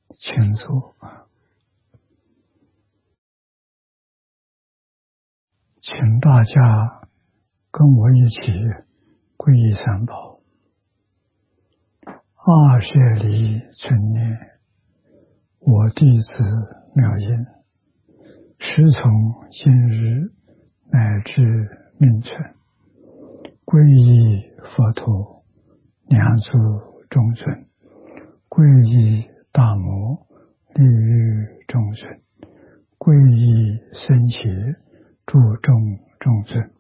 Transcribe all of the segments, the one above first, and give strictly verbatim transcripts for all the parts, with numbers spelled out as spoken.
请坐，请大家跟我一起皈依三宝。二舍离存念，我弟子妙音，时从今日乃至命存，皈依佛陀，两足中尊，皈依大摩，利欲众生，皈依僧伽，注众众尊。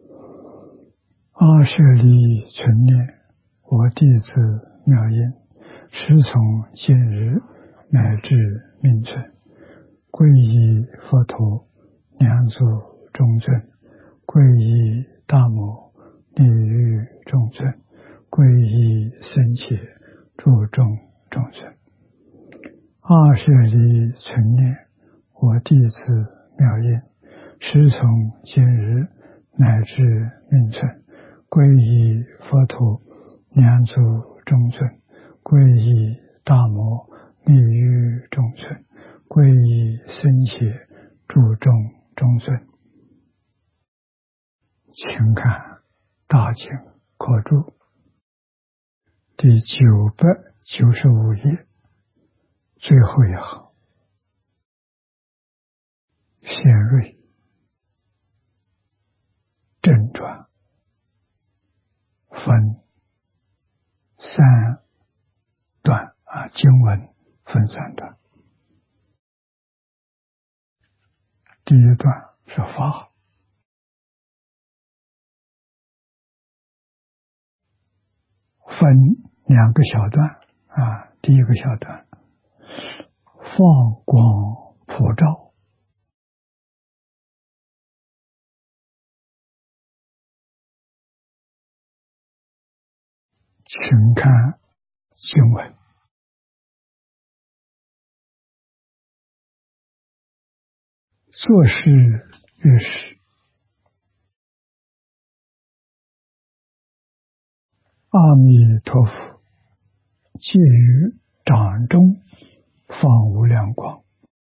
阿舍离存念，我弟子妙音，时从今日乃至命存，皈依佛陀，两足中尊，皈依大摩，利欲众尊，皈依僧伽，注众众尊。阿舍离存念，我弟子妙音，时从今日乃至命存，皈依佛陀，两足中尊，皈依大摩，利欲众尊，皈依僧伽，注众众尊。请看大经课注第九百九十五页最后一行，显瑞正传分三段啊，经文分三段。第一段是法，分两个小段啊。第一个小段，放光普照，请看经文。作是于是，阿弥陀佛借于掌中放无量光，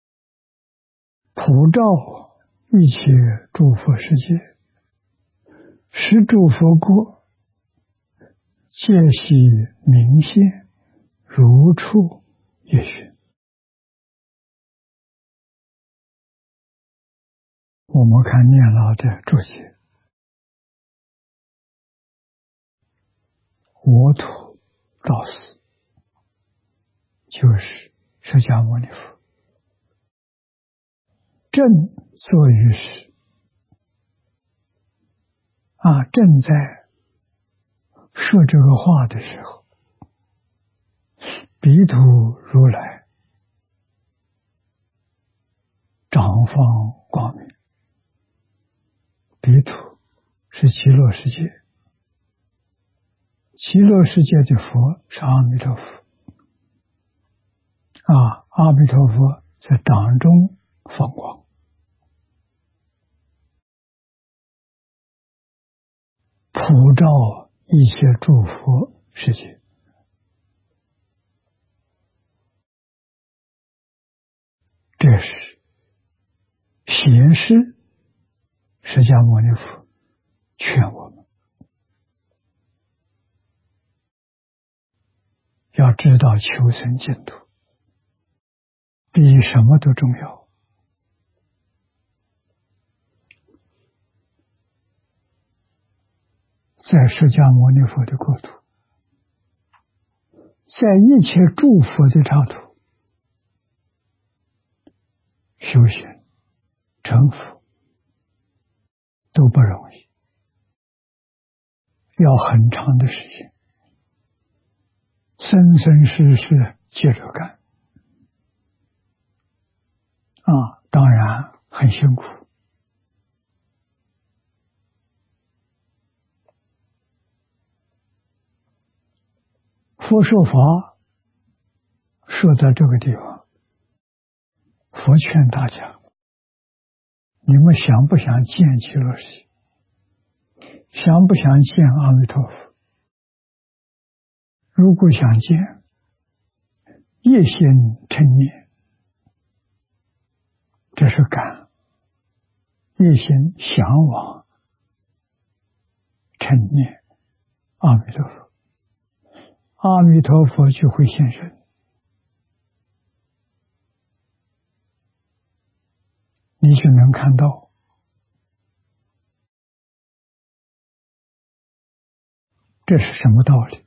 普照一切诸佛世界，使诸佛国皆悉明现，如处一寻。我们看念老的注解，我土道师就是释迦牟尼佛，正作于时啊，正在说这个话的时候，彼土如来长放光明。彼土是极乐世界，极乐世界的佛是阿弥陀佛啊，阿弥陀佛在掌中放光，普照一切诸佛世界。这是显示释迦牟尼佛劝我们要知道求生净土比什么都重要。在释迦牟尼佛的国土，在一切诸佛的刹土，修行成佛都不容易，要很长的时间，生生世世接着干啊，当然很辛苦。佛说法说到这个地方，佛劝大家，你们想不想见极乐世界？想不想见阿弥陀佛？如果想见， 一心称念，这是感；一心向往称念阿弥陀佛，阿弥陀佛就会现身。你就能看到这是什么道理，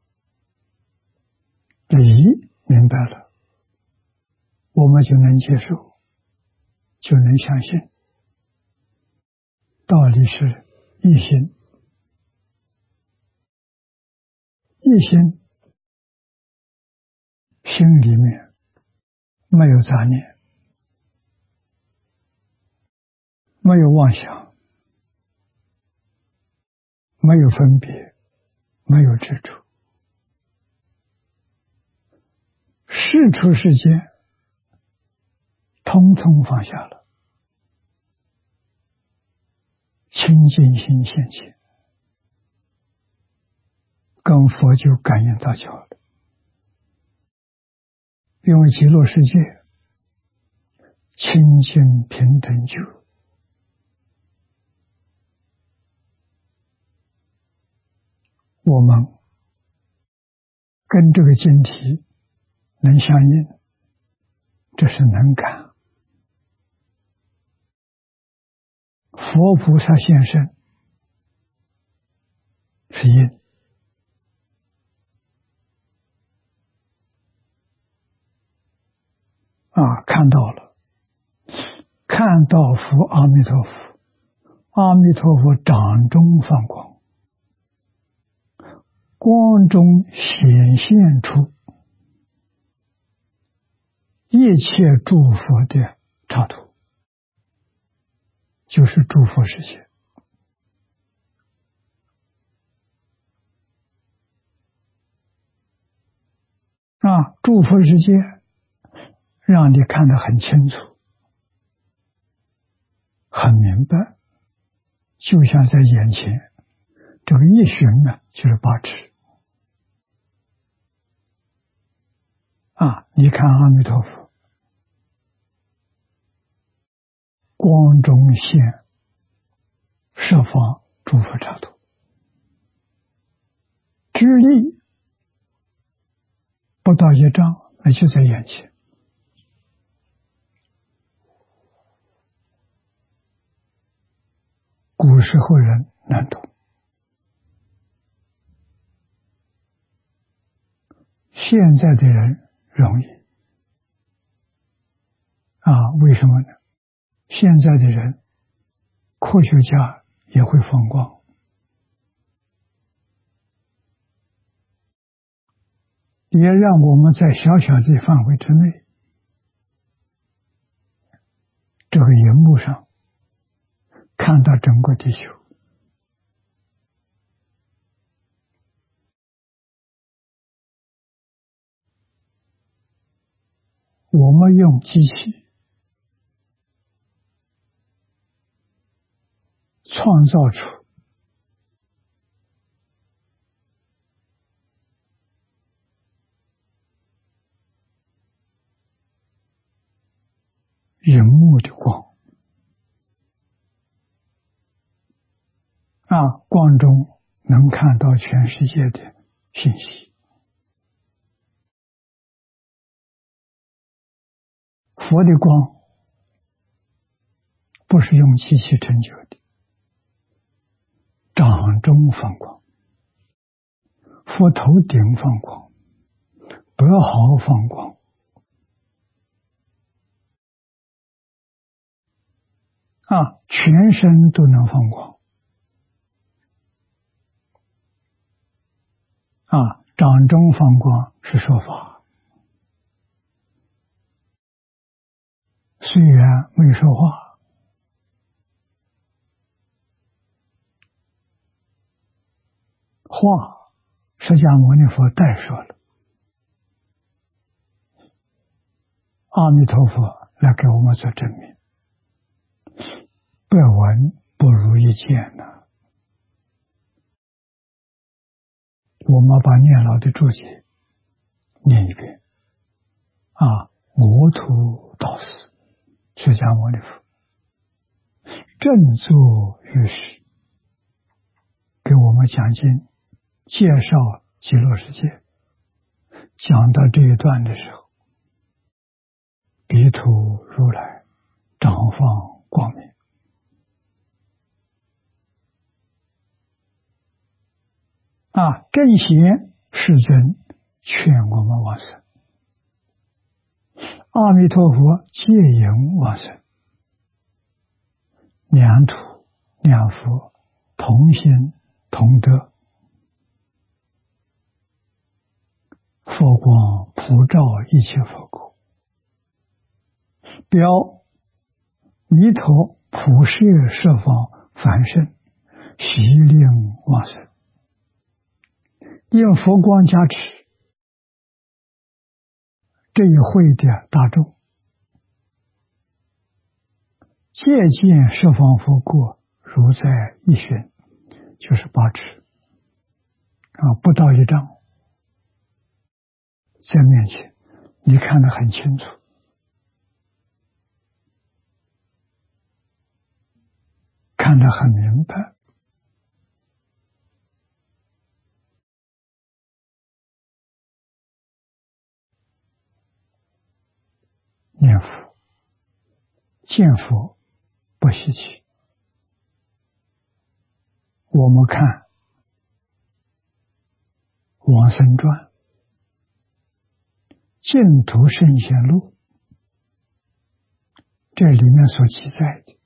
理明白了，我们就能接受，就能相信。道理是一心，一心心里面没有杂念，没有妄想，没有分别，没有执着，世出世间通通放下了，清净心现前，跟佛就感应道交了。因为极乐世界清净平等觉，我们跟这个经题能相应，这是能感。佛菩萨现身是因，啊，看到了，看到佛阿弥陀佛，阿弥陀佛掌中放光，光中显现出一切诸佛的刹土，就是诸佛世界。啊，诸佛世界让你看得很清楚，很明白，就像在眼前，这个一寻呢，就是八尺。啊，你看阿弥陀佛，光中现十方诸佛刹土，距离不到一丈，那就在眼前。古时候人难懂，现在的人容易。啊，为什么呢？现在的人，科学家也会放光，也让我们在小小的范围之内，这个荧幕上看到整个地球。我们用机器创造出荧幕的光，啊，光中能看到全世界的信息。佛的光不是用机器成就的，掌中放光，佛头顶放光，百毫放光，啊，全身都能放光，啊，掌中放光是说法，虽然没说话，话释迦牟尼佛代说了，阿弥陀佛来给我们做证明，百闻不如一见呐。我们把念老的注解念一遍， 啊，摩图导师释迦牟尼佛正坐于世，给我们讲经，介绍极乐世界。讲到这一段的时候，彼土如来长放光明，啊，正贤世尊劝我们往生，阿弥陀佛戒引往生，两土两佛同心同德，佛光普照一切佛国，表弥陀普摄十方凡圣，悉令往生，因佛光加持这一会的大众，借见十方佛国如在一旬，就是八尺啊，不到一丈，在面前你看得很清楚，看得很明白。念佛见佛不稀奇，我们看往生传净土圣贤录，这里面所记载的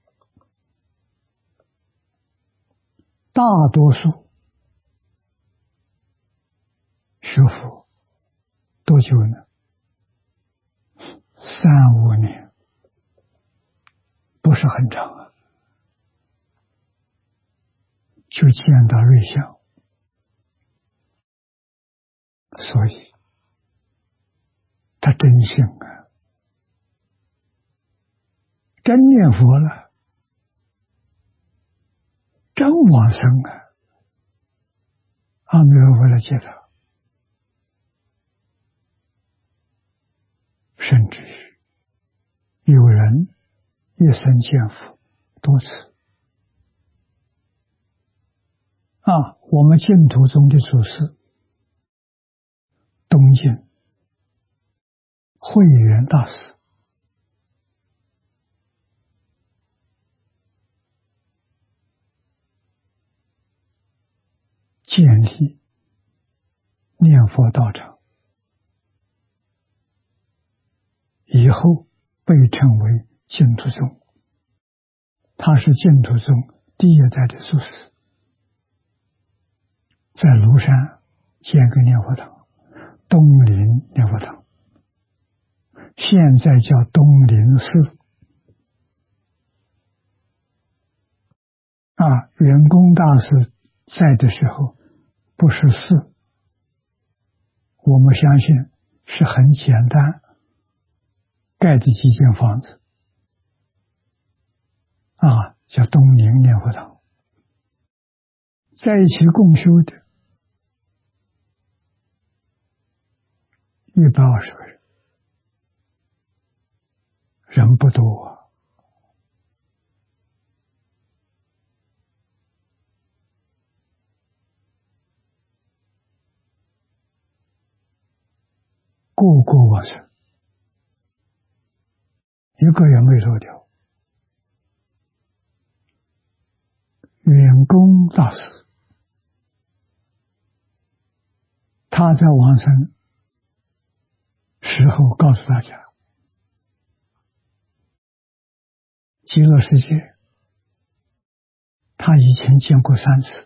大多数学佛多久呢？三五年，不是很长啊，就见到瑞相。所以他真信啊，真念佛了，真往生啊，阿弥陀佛来接他，甚至于有人一生见佛多次啊。我们净土中的祖师东晋慧远大师建立念佛道场，以后被称为净土宗，他是净土宗第一代的祖师，在庐山建个念佛堂，东林念佛堂，现在叫东林寺啊。圆光大师在的时候不是寺，我们相信是很简单盖的几间房子啊，叫东林念佛堂，在一起共修的一百二十个人，人不多啊。个个往生，一个也没漏掉。圆光大师他在往生时候告诉大家，极乐世界他以前见过三次，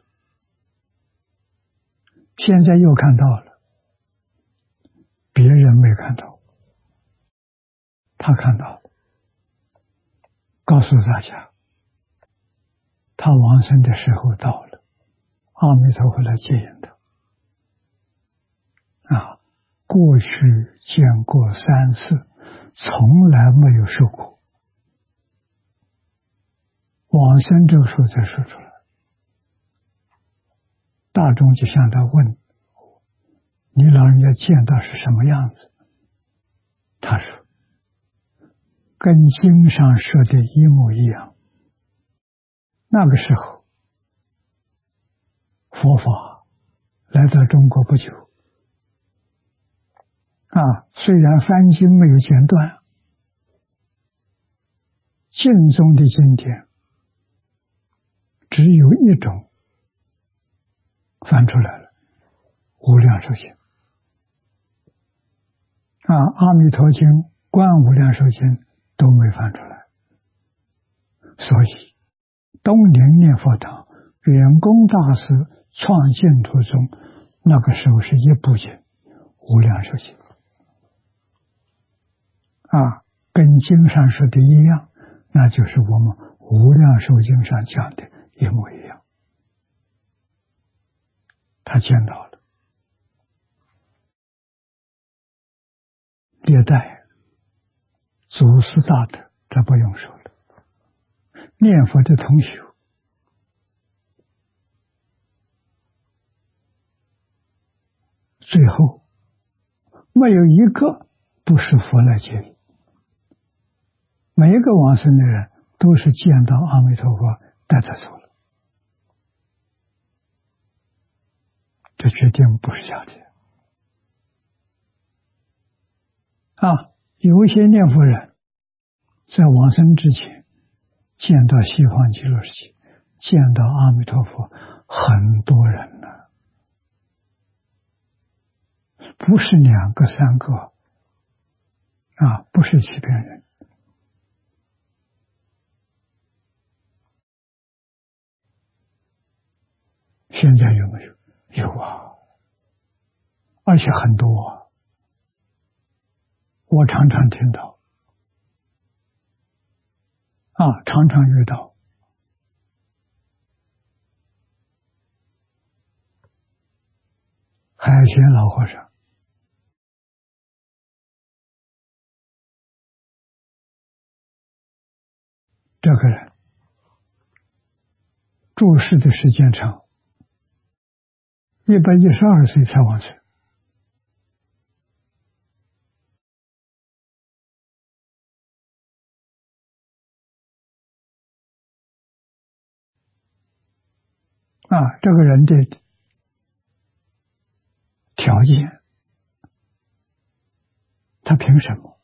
现在又看到了，别人没看到，他看到了，告诉大家他往生的时候到了，阿弥陀佛来接引他啊，过去见过三次，从来没有受苦，往生这个时候才说出来。大众就向他问，你老人家见到是什么样子？ 他说跟经上说的一模一样。那个时候佛法来到中国不久啊，虽然翻经没有间断，净宗的经典只有一种翻出来了，无量寿经啊，阿弥陀经、观无量寿经都没翻出来。所以东林念佛堂圆光大师创净土中，那个时候是一部经无量寿经啊，跟经上说的一样，那就是我们无量寿经上讲的一模一样。他见到了历代祖师大德，这不用说了，念佛的同学最后没有一个不是佛来接引，每一个往生的人都是见到阿弥陀佛带他走了，这决定不是假的啊！有一些念佛人在往生之前见到西方极乐世界，见到阿弥陀佛，很多人呢，不是两个三个啊，不是欺骗人。现在有没有？有啊，而且很多啊，我常常听到啊，常常遇到。海贤老和尚这个人住世的时间长，一百一十二岁才往生。啊，这个人的条件，他凭什么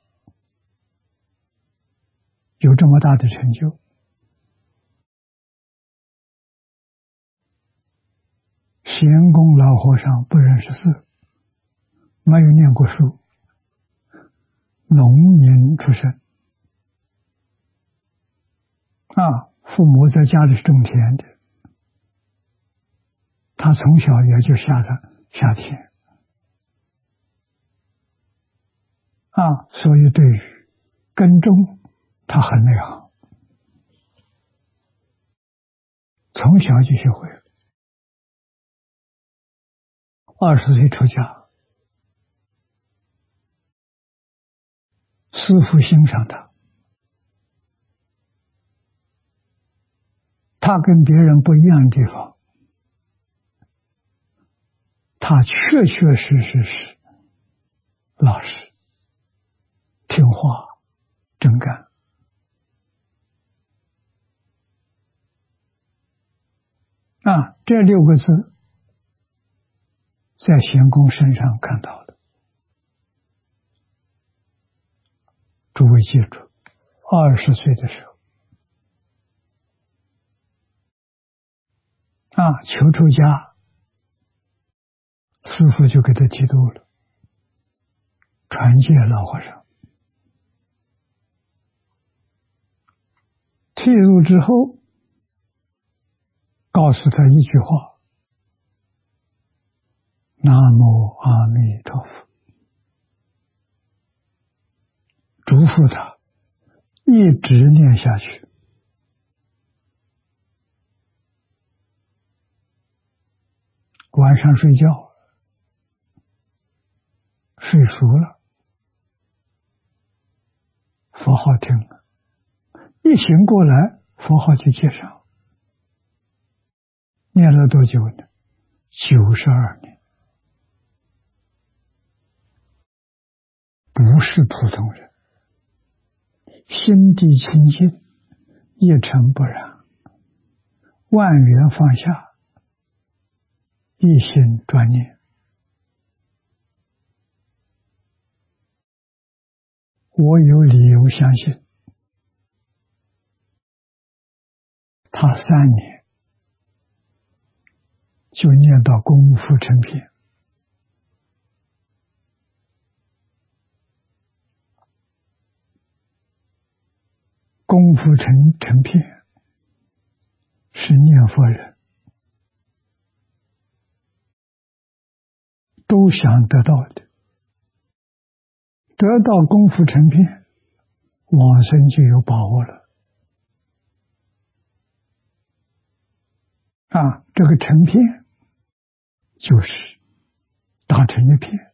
有这么大的成就？贤公老和尚不认识字，没有念过书，农民出身啊，父母在家里是种田的，他从小也就下的下田啊，所以对于耕种他很内行，从小就学会了。二十岁出家，师父欣赏他，他跟别人不一样的地方，他确确实实是老实、听话、真干啊，这六个字在贤公身上看到的。诸位记住，二十岁的时候啊，求出家，师父就给他剃度了，传戒老和尚。剃度之后，告诉他一句话：南无阿弥陀佛，嘱咐他一直念下去。晚上睡觉睡熟了，佛号听了，一醒过来佛号就接上，念了多久呢？九十二年，不是普通人，心地清净，一尘不染，万缘放下，一心专念。我有理由相信，他三年就念到功夫成片。功夫成成片是念佛人都想得到的，得到功夫成片，往生就有把握了。啊，这个成片就是打成一片，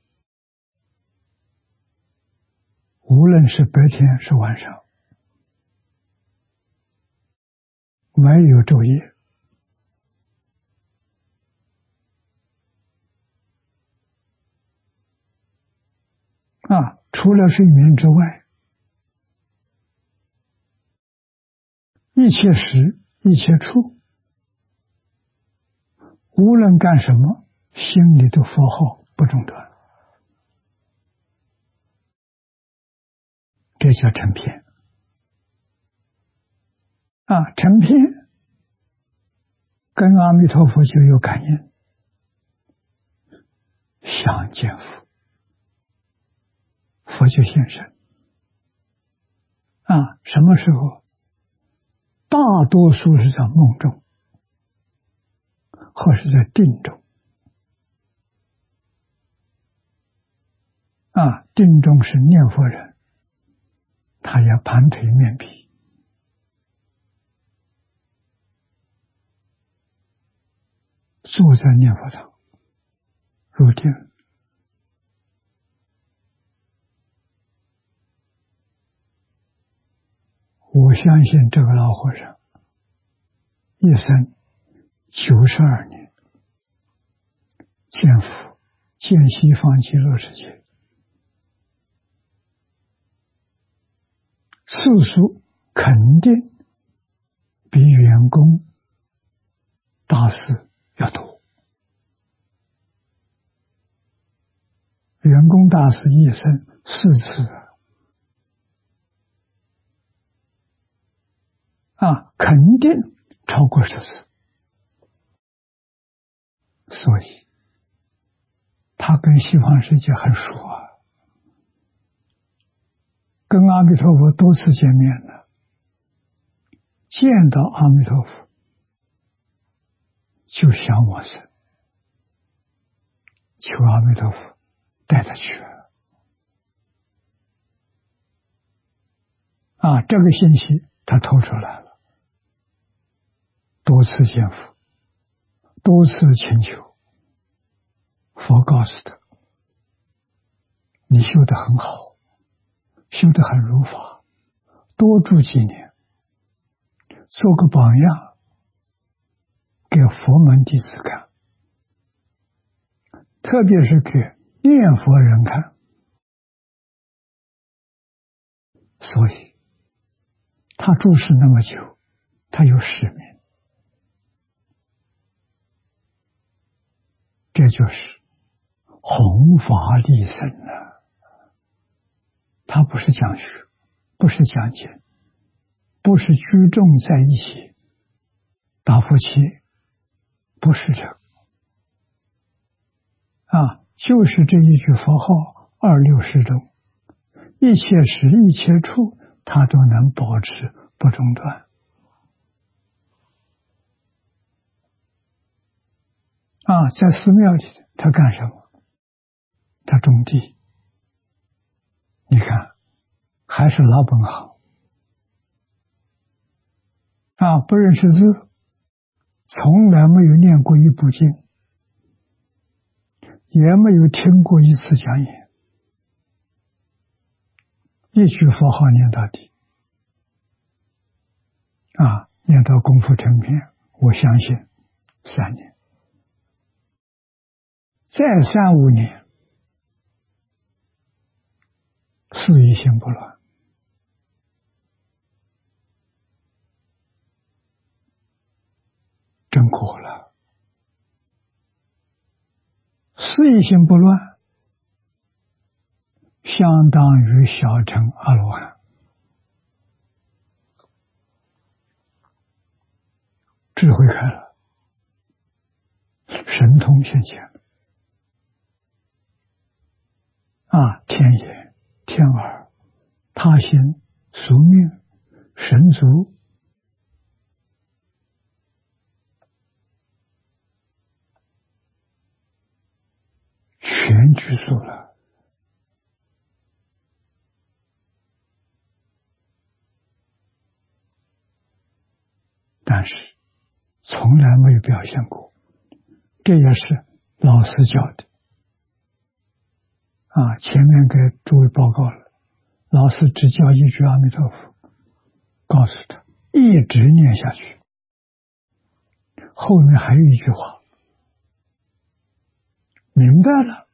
无论是白天是晚上，没有昼夜。啊，除了睡眠之外，一切时一切处，无论干什么，心里的佛号不中断，这叫成片。啊，成片跟阿弥陀佛就有感应，想见佛，佛就现身。啊，什么时候？大多数是在梦中，或是在定中。啊，定中是念佛人，他要盘腿面壁，坐在念佛堂入定。我相信这个老和尚一生九十二年见佛，见西方极乐世界，次数肯定比圆工大师要多。圆工大师一生四次啊，肯定超过十次，所以他跟西方世界很熟啊，跟阿弥陀佛多次见面了，见到阿弥陀佛就想往生，求阿弥陀佛带他去啊，这个信息他透出来了。多次见佛，多次请求，佛告诉他，你修得很好，修得很如法，多住几年，做个榜样给佛门弟子看，特别是给念佛人看。所以他住世那么久，他有使命。这就是弘法利生啊！他不是讲学，不是讲经，不是居众在一起打佛七，不是这个啊，就是这一句佛号二六十中，一切时一切处，他都能保持不中断。啊，在寺庙里他干什么？他种地。你看，还是老本行啊，不认识字，从来没有念过一部经，也没有听过一次讲演，一句佛号念到底啊，念到功夫成片，我相信三年。再三五年，四四意心不乱。真果了。四意心不乱，相当于小乘阿罗汉，智慧开了，神通现前啊！天眼、天耳、他心、宿命、神足，全具足了。但是从来没有表现过，这也是老师教的啊。前面给诸位报告了，老师只教一句阿弥陀佛，告诉他一直念下去，后面还有一句话，明白了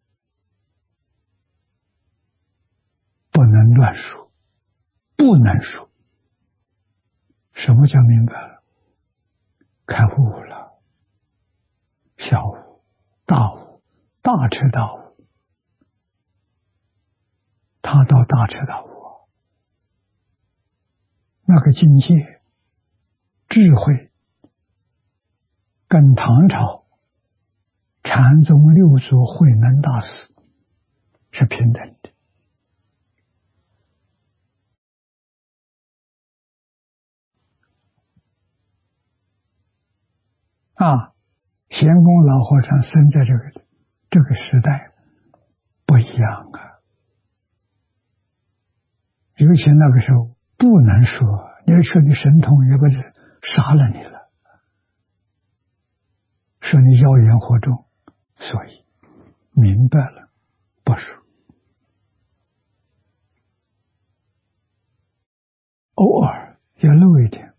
不能乱说，不能说。什么叫明白了？开悟了，小悟、大悟、大彻大悟，他到大彻大悟，那个境界智慧跟唐朝禅宗六祖慧能大师是平等的。啊，贤公老和尚生在这个这个时代不一样啊，尤其那个时候不能说，你要说你神通也不是杀了你了，说你妖言惑众，所以明白了不说，偶尔要漏一点。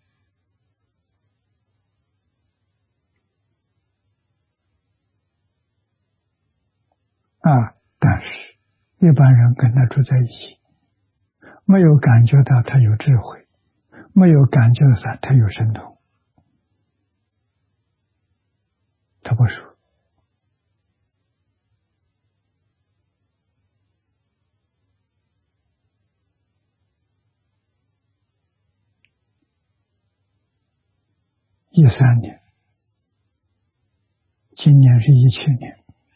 啊，但是一般人跟他住在一起，没有感觉到他有智慧，没有感觉到他他有神通，他不说。一三年，今年是一七年，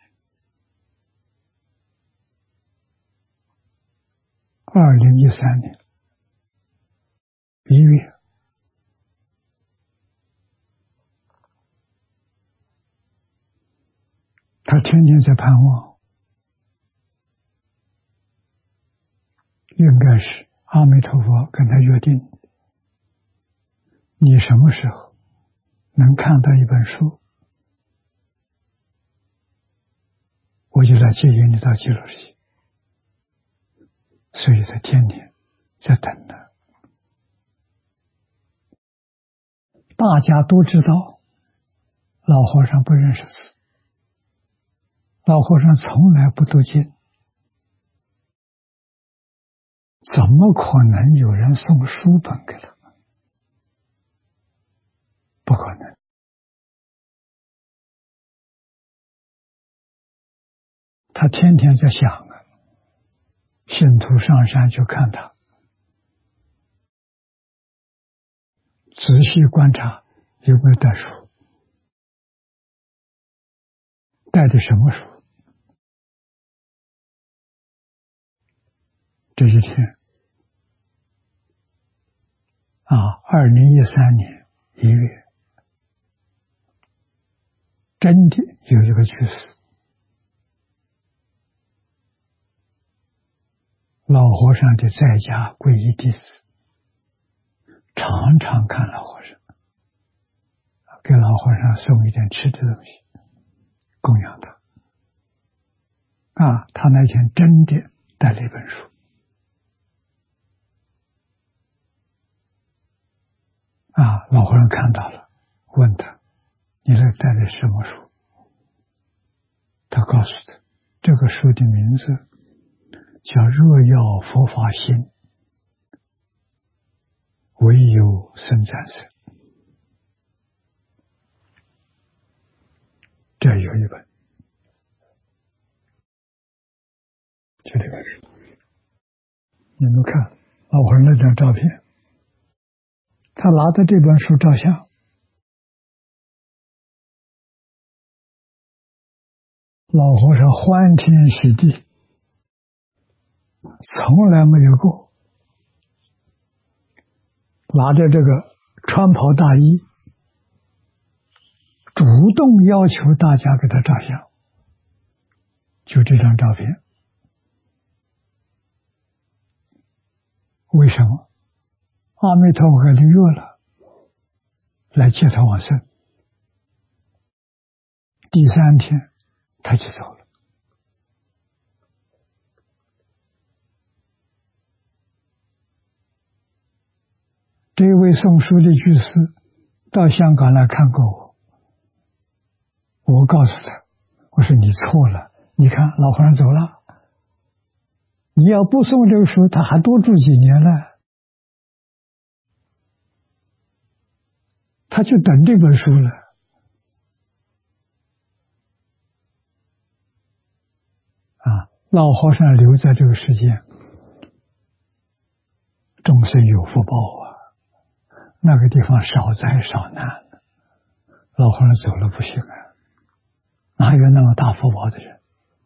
二零一三年一月，他天天在盼望，应该是阿弥陀佛跟他约定，你什么时候能看到一本书，我就来接引你到极乐世界。所以他天天在等呢。大家都知道老和尚不认识字，老和尚从来不读经，怎么可能有人送书本给他？不可能。他天天在想啊，信徒上山去看他，仔细观察有没有带书，带的什么书。这一天啊，二零一三年一月，真的有一个居士，老和尚的在家皈依弟子，常常看老和尚，给老和尚送一点吃的东西供养他。啊，他那天真的带了一本书。啊，老和尚看到了，问他：“你这带的什么书？”他告诉他：“这个书的名字叫若要佛法兴，唯有僧赞僧。这有一本，这里边是，你们看老和尚那张照片，他拿着这本书照相，老和尚欢天喜地，从来没有过拿着这个穿袍大衣，主动要求大家给他照相。就这张照片，为什么？阿弥陀佛给他约了，来接他往生。第三天他就走了。这位送书的居士到香港来看过我，我告诉他，我说你错了，你看老和尚走了，你要不送这个书，他还多住几年呢，他就等这本书了。啊，老和尚留在这个世界，众生有福报啊，那个地方少灾少难，老和尚走了不行啊，哪有那么大福报的人？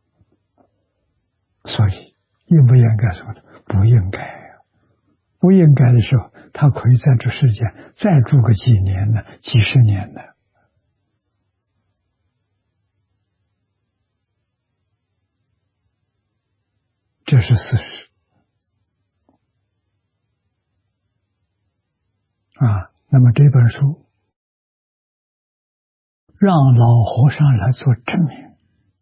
所以应不应该说的？不应该啊！不应该的时候，他可以在这世界再住个几年呢，几十年呢。这是事实啊。那么这本书让老和尚来做证明，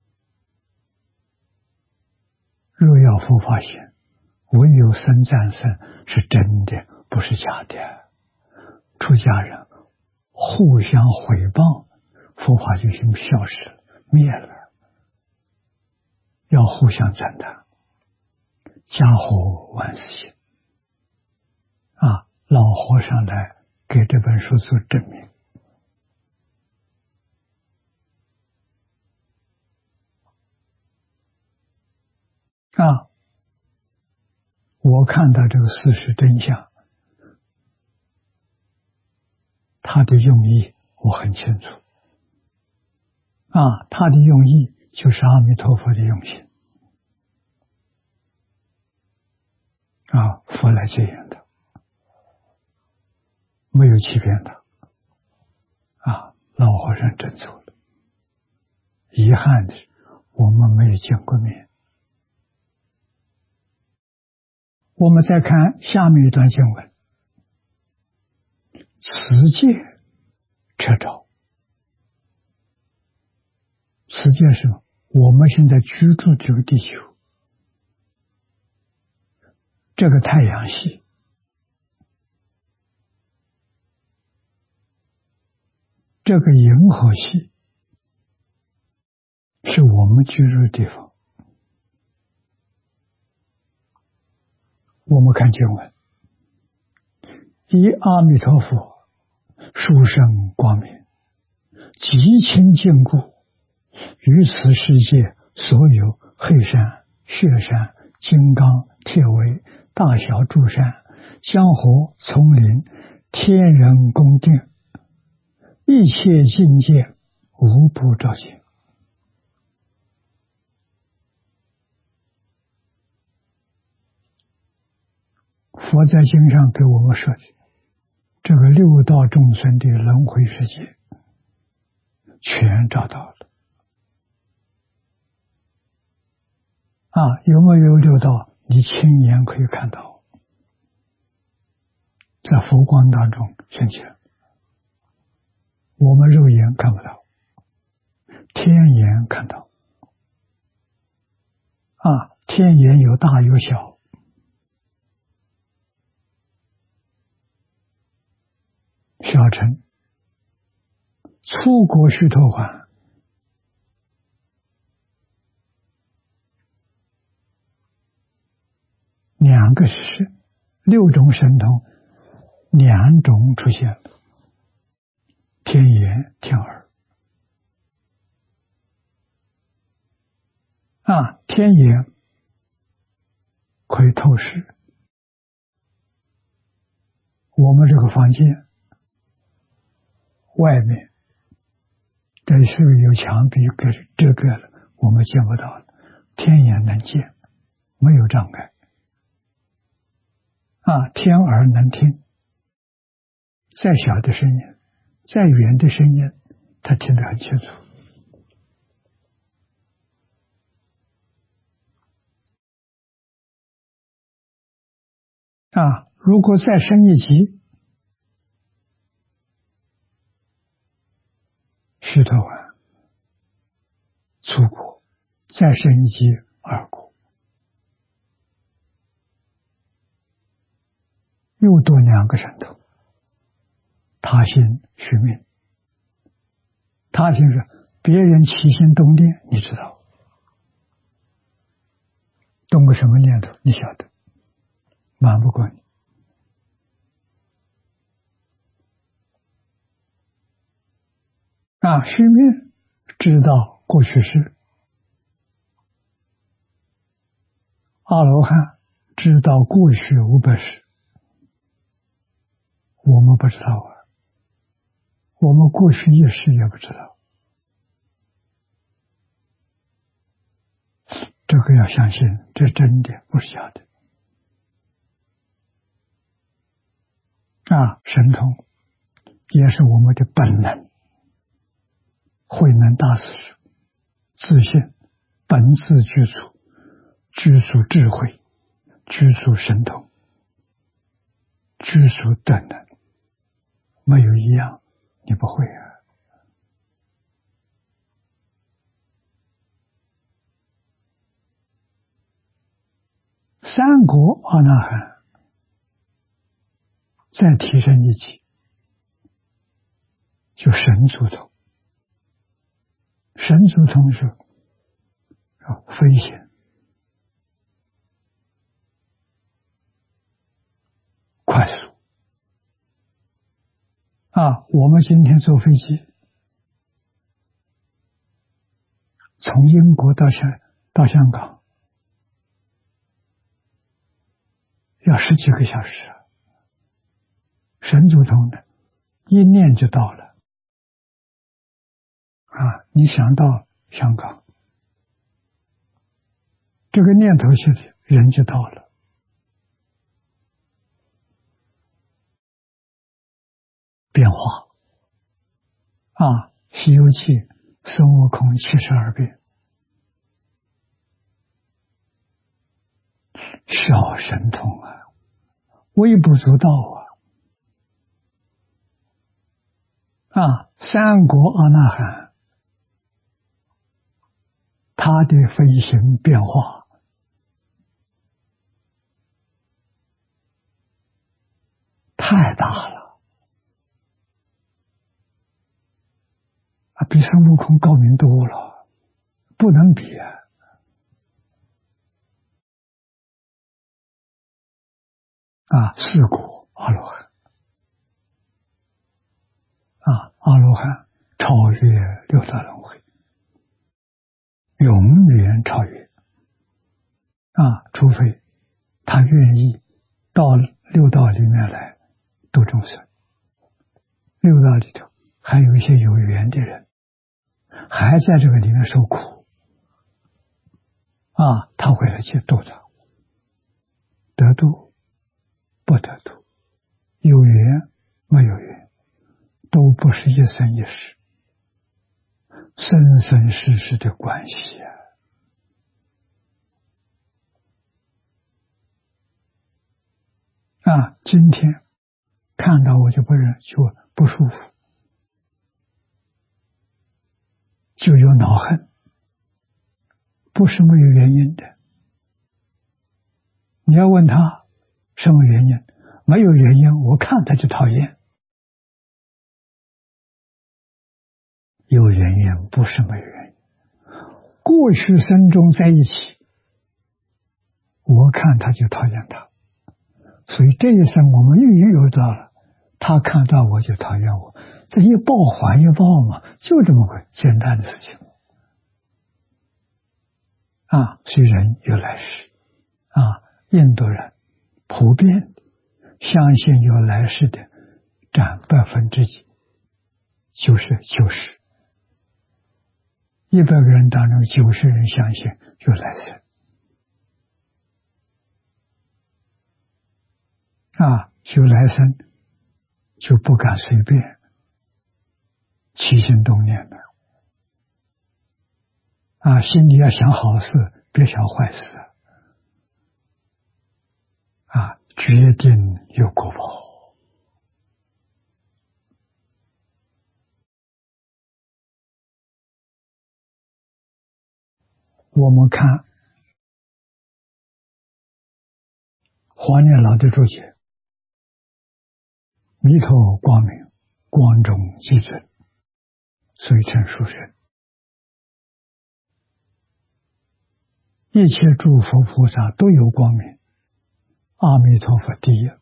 若要佛法兴，唯有僧赞僧，是真的，不是假的。出家人互相诽谤，佛法就已消失了，灭了。要互相赞叹，家和万事兴啊！老和尚来给这本书做证明啊！我看到这个事实真相，他的用意我很清楚啊，他的用意就是阿弥陀佛的用心啊，佛来接引的，没有欺骗他啊。老和尚真走了，遗憾的是我们没有见过面。我们再看下面一段经文，此界车照。此界是什么？我们现在居住这个地球，这个太阳系，这个银河系，是我们居住的地方。我们看经文，以阿弥陀佛殊胜光明，极清净故，于此世界所有黑山、雪山、金刚、铁围、大小诸山、江河、丛林、天人宫殿，一切境界无不照见。佛在经上给我们说的这个六道众生的轮回世界全找到了啊！有没有六道？你亲眼可以看到，在佛光当中现前，我们肉眼看不到，天眼看到啊！天眼有大有小，小乘出国须陀洹， 两个是六种神通，两种出现了，天眼、天耳。啊，天眼可以透视我们这个房间外面，但是有墙壁给遮盖了，我们见不到了。天眼能见，没有障碍。啊，天耳能听，再小的声音，再远的声音，他听得很清楚。啊，如果再升一级，须陀洹、粗果，再升一级二果，又多两个神通。他心虚命，他心是别人起心动念，你知道，动个什么念头，你晓得，瞒不过你。啊，虚命知道过去式，阿罗汉知道过去五百世，我们不知道啊，我们过去一世也不知道。这个要相信，这真的不是假的。啊，神通也是我们的本能，慧能大师说，自信本自具足，具足智慧，具足神通，具足德能，没有一样你不会啊。三果阿那含再提升一级，就神足通。神足通是飞行，快速啊！我们今天坐飞机，从英国到香到香港要十几个小时啊！神足通的，一念就到了啊！你想到香港，这个念头去的，人就到了。变化啊，《西游记》孙悟空七十二变，小神通啊，微不足道啊！啊，三果阿那含，他的飞行变化太大了啊，比孙悟空高明多了，不能比啊！啊，四果阿罗汉啊，阿罗汉超越六道轮回，永远超越啊！除非他愿意到六道里面来度众生。六道里头还有一些有缘的人，还在这个里面受苦啊，他会来去度他，得度不得度，有缘没有缘，都不是一生一世，生生世世的关系啊！啊，今天看到我就不忍，就不舒服，就有恼恨，不是没有原因的。你要问他什么原因，没有原因，我看他就讨厌。有原因，不是没有原因。过去生中在一起，我看他就讨厌他。 所以这一生我们遇遇到了，他看到我就讨厌我，这一报还一报嘛，就这么个简单的事情啊。所以人有来世啊，印度人普遍相信有来世的占百分之几，就是九十，一百个人当中九十人相信有来世啊，有来生就不敢随便起心动念的啊，心里要想好事，别想坏事啊，决定有果报。我们看黄念老的注解，弥陀光明，光中极尊，所以称殊胜。一切诸佛菩萨都有光明，阿弥陀佛第一，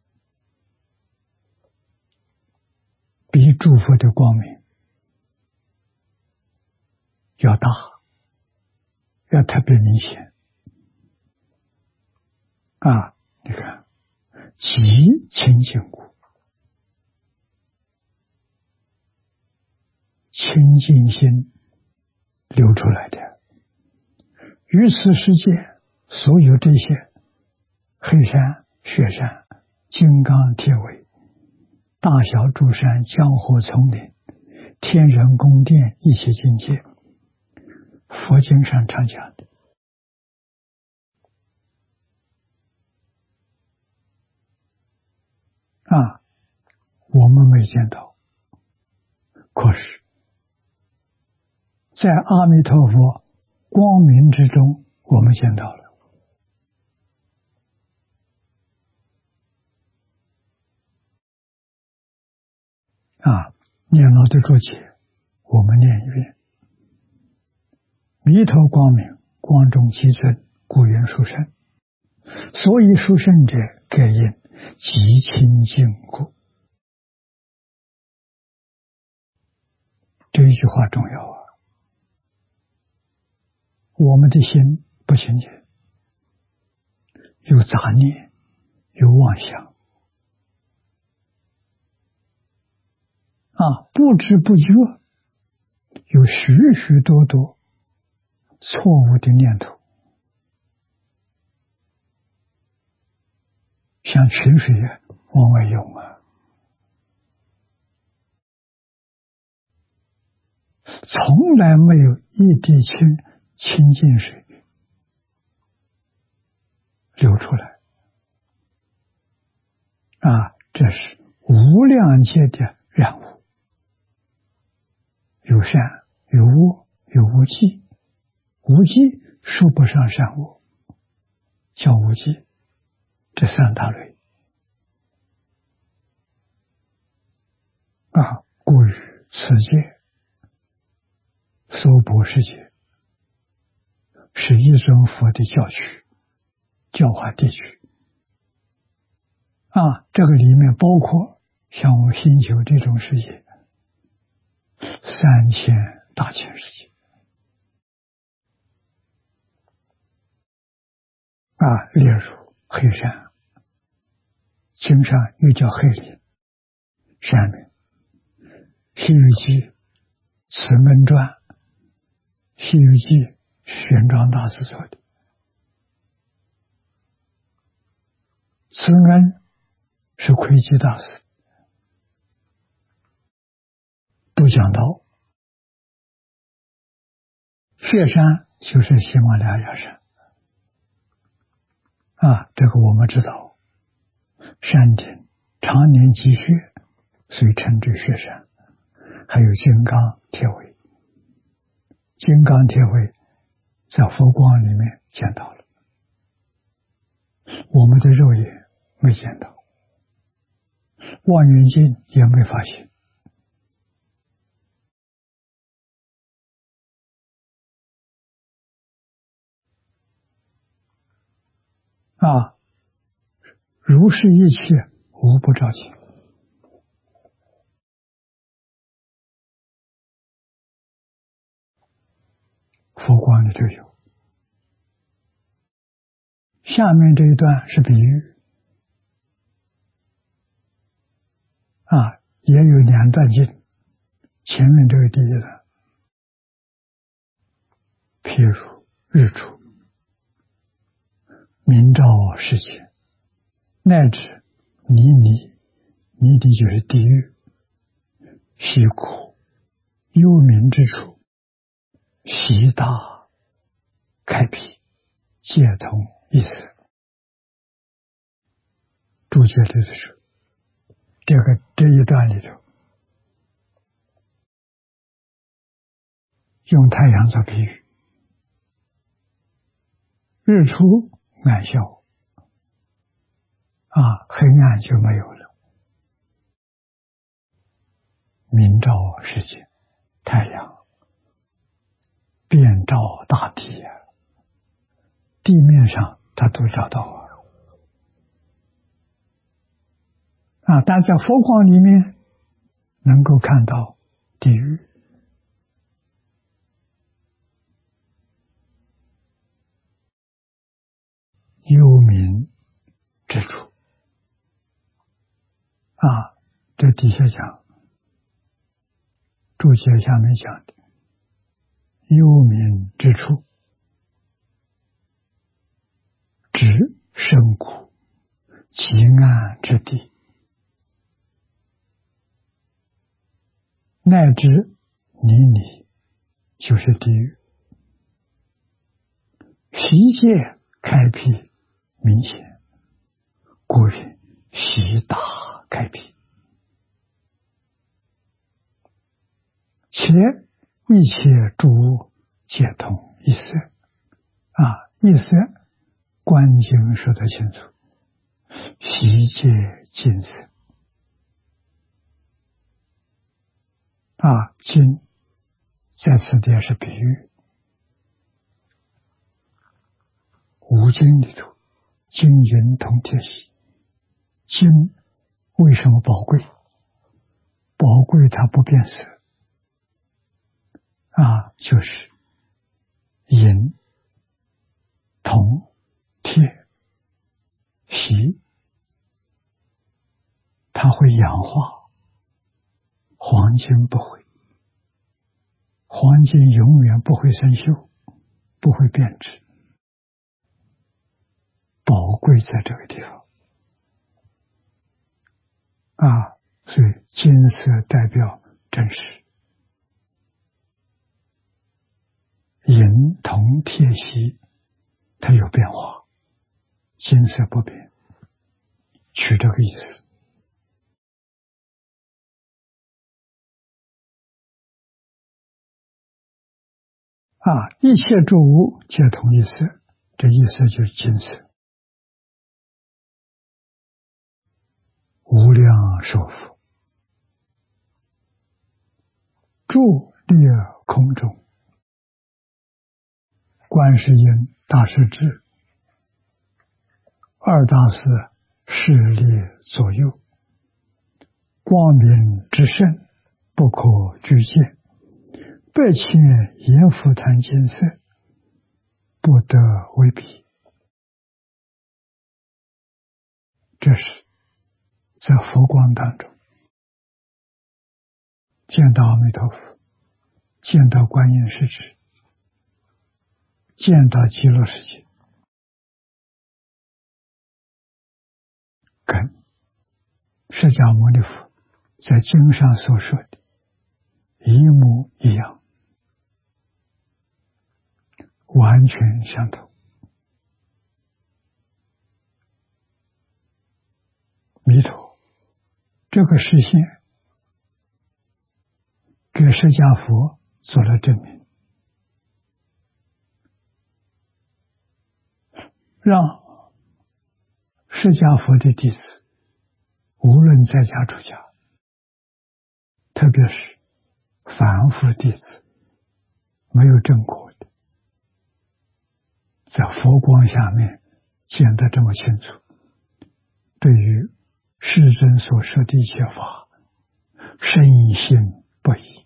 比诸佛的光明要大，要特别明显啊！你看，极清净故，清净心流出来的。于此世界，所有这些黑山、雪山、金刚铁尾、大小诸山、江河丛林、天人宫殿，一切境界，佛经上常讲的啊，我们没见到，可是在阿弥陀佛光明之中，我们见到了啊。念老的注解，我们念一遍：弥陀光明，光中极尊，故云殊胜。所以殊胜者，盖因极清净故。这一句话重要啊！我们的心不清净，有杂念，有妄想啊，不知不觉有许许多多错误的念头，像泉水往外涌啊，从来没有一滴清清净水流出来啊！这是无量界的染污，有善有恶有无记，无记说不上善恶，叫无记，这三大类啊。故于此界娑婆世界是一尊佛的教区、教化地区啊，这个里面包括像我们星球这种世界三千大千世界啊，例如黑山，经上又叫黑林山名，西游记慈门传，西游记玄奘大师做的，慈恩是窥基大师都讲到，雪山就是喜马拉雅山啊，这个我们知道，山顶常年积雪，所以称之雪山。还有金刚铁尾，金刚铁尾在佛光里面见到了，我们的肉眼没见到，望远镜也没发现啊。 如是一切，无不照见。佛光里头有。下面这一段是比喻啊，也有两段经。前面这个第一段，譬如日出，明照世界，乃至泥泥，泥地就是地狱，习苦幽冥之处，习大开辟，皆同意思。注解里的是这个这一段里头，用太阳做比喻，日出暗消啊，黑暗就没有了，明照世界，太阳遍照大地啊，地面上它都照到啊。啊，但在佛光里面能够看到地狱，幽冥之处啊，这底下讲，注解下面讲的幽冥之处，指深谷极暗之地，乃至泥泞，就是地狱。习界开辟明显，故云习大开辟。且一切诸物皆同一色啊，一色观经说得清楚，习界尽色啊，经在此地是比喻。五经里头，金银铜铁锡，金为什么宝贵？宝贵它不变色啊，就是银、铜、铁、锡，它会氧化，黄金不会，黄金永远不会生锈，不会变质。宝贵在这个地方啊，所以金色代表真实，银、铜、铁、锡它有变化，金色不变，取这个意思啊。一切诸物皆同一色，这意思就是金色。无量寿佛住列空中，观世音大势至，二大士势力左右，光明之盛，不可具见，百千阎浮檀金色，不得为比。这是在佛光当中见到阿弥陀佛，见到观音世智，见到极乐世界，跟释迦牟尼佛在经上所说的一模一样，完全相同。弥陀这个实现给释迦佛做了证明，让释迦佛的弟子无论在家出家，特别是凡夫弟子没有证果的，在佛光下面见得这么清楚， 对于世尊所说的一切法，深信不疑。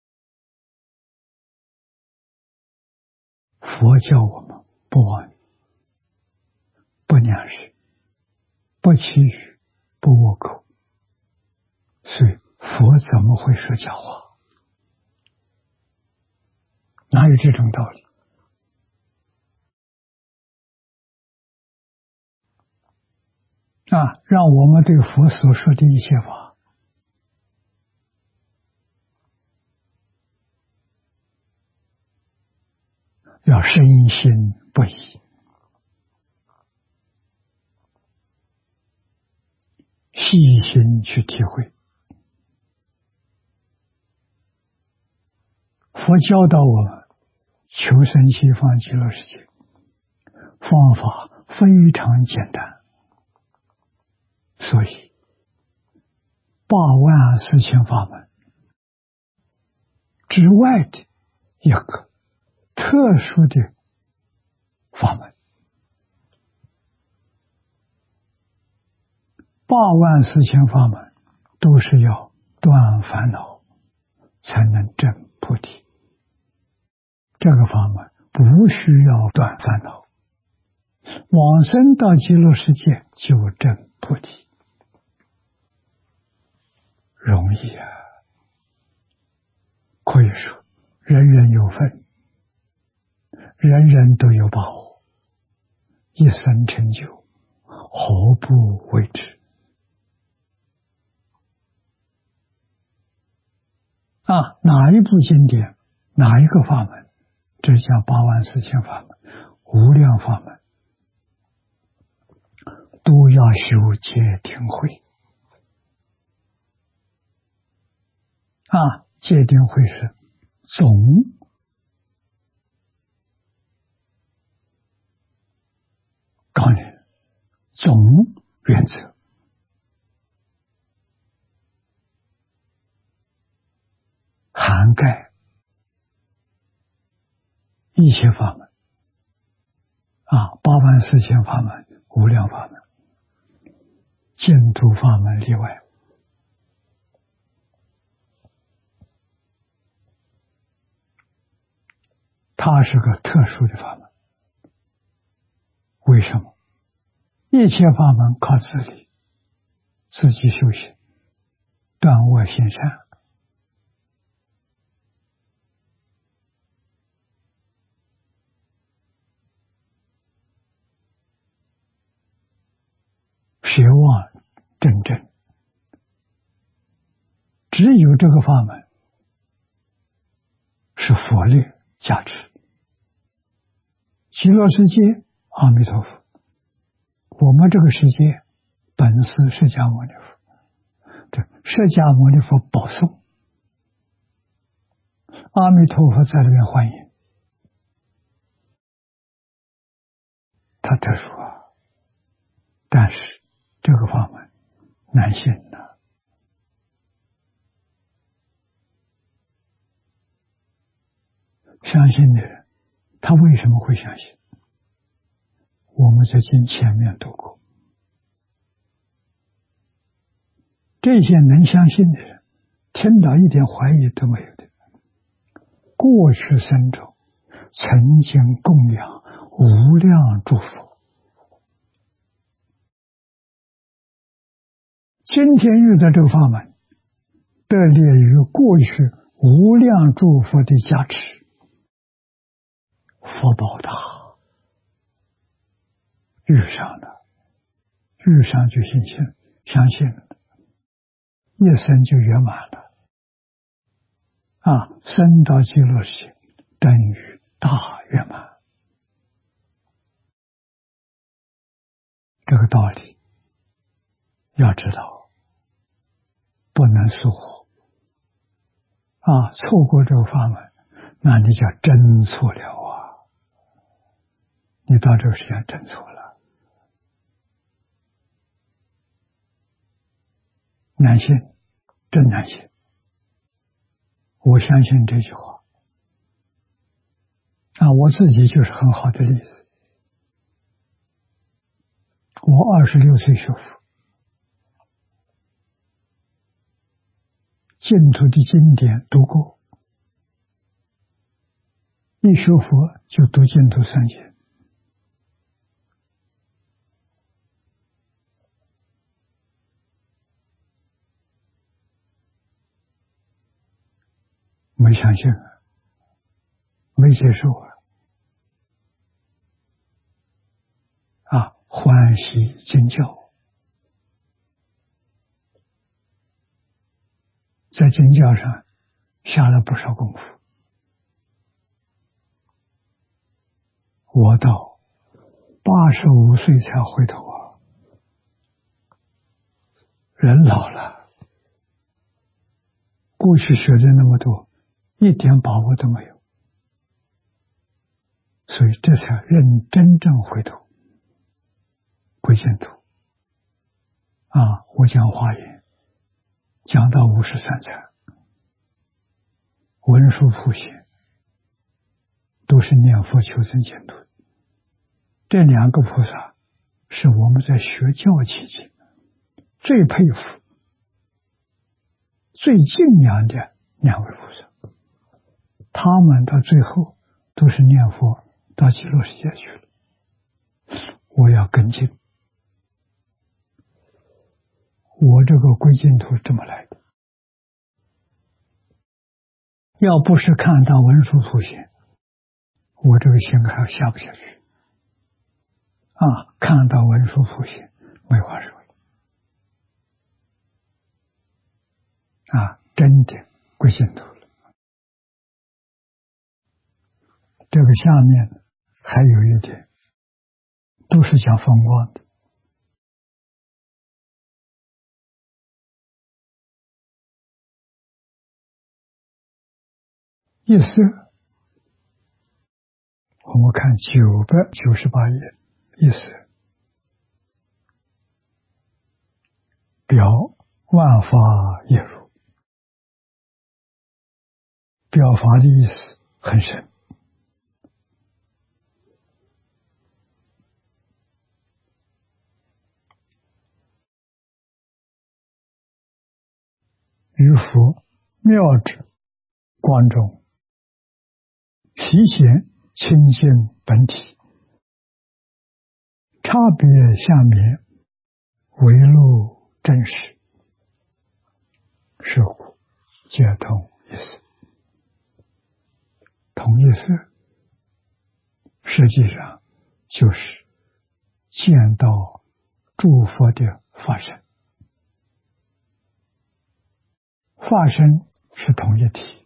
佛教我们不妄语，不两视，不绮语，不恶口，所以佛怎么会说假话？哪有这种道理？啊，让我们对佛所说的一切法要深信不疑，细心去体会。佛教导我们求生西方极乐世界，方法非常简单，所以八万四千法门之外的一个特殊的法门。八万四千法门都是要断烦恼才能证菩提，这个法门不需要断烦恼，往生到极乐世界就证菩提，容易啊！可以说人人有份，人人都有把握，一生成就，何不为之？啊，哪一部经典，哪一个法门，这叫八万四千法门、无量法门，都要修戒定慧。啊，戒定慧是总纲领、总原则。涵盖一切法门啊，八万四千法门、无量法门，净土法门例外。它是个特殊的法门。为什么？一切法门靠自力，自己修行，断恶行善。学望真正，只有这个法门是佛力加持。极乐世界，阿弥陀佛，我们这个世界本是释迦牟尼佛，对，释迦牟尼佛保送，阿弥陀佛在里面欢迎，他特殊啊，但是这个法门难信的。相信的人，他为什么会相信？我们在经前面读过，这些能相信的人，听到一点怀疑都没有的，过去生中曾经供养无量诸佛，今天遇到这个法门，得力于过去无量诸佛的加持，福报大，遇上了，遇上就信心，相信了，一生就圆满了。啊，生到极乐世界等于大圆满。这个道理要知道，不能疏忽。啊，错过这个法门，那你就真错了啊！你到这个世界真错了，难信，真难信。我相信这句话啊，我自己就是很好的例子。我二十六岁学佛， 净土的经典读过，一学佛就读净土三经，没相信，没接受啊！啊，欢喜经教，在经教上下了不少功夫。我到八十五岁才回头啊，人老了，过去学的那么多，一点把握都没有，所以这才认真正回头归净土。啊，我讲华严，讲到五十三禅，文殊普贤，都是念佛求生净土。这两个菩萨是我们在学教期间最佩服、最敬仰的两位菩萨。他们到最后都是念佛到极乐世界去了，我要跟进。我这个归净土这么来的，要不是看到文殊普贤，我这个心还下不下去啊！看到文殊普贤，没话说了啊！真的归净土了。这个下面还有一点，都是讲风光的。意思，我们看九百九十八页，意思表万法也如，表法的意思很深。于佛妙智光中，体显清净本体，差别下面唯露真实，是故皆同意思。同意思实际上就是见到诸佛的法身，法身是同一体，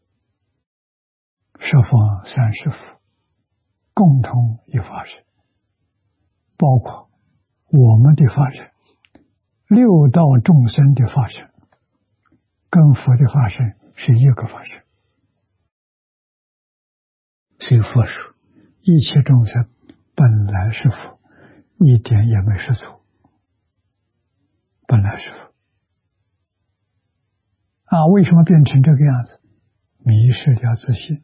十方三世佛共同一法身，包括我们的法身，六道众生的法身，跟佛的法身是一个法身。所以佛说一切众生本来是佛，一点也没是错，本来是佛啊！为什么变成这个样子？迷失了自信。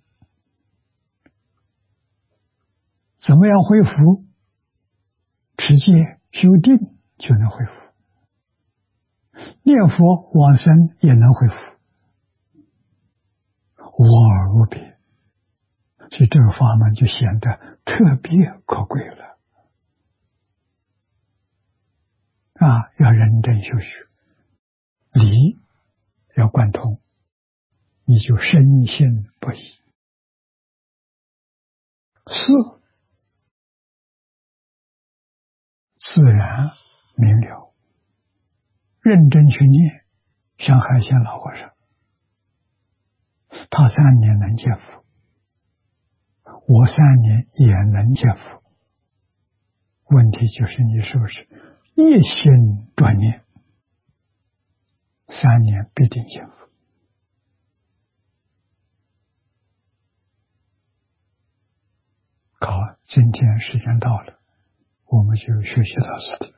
怎么样恢复？持戒修定就能恢复，念佛往生也能恢复，无二无别。所以这个法门就显得特别可贵了啊！要认真修学，理要贯通，你就深信不疑。事自然明了，认真去念，像海鲜老和尚，他三年能见佛，我三年也能见佛。问题就是你是不是一心专念，三年必定见佛。好，今天时间到了，我们就学习到此地。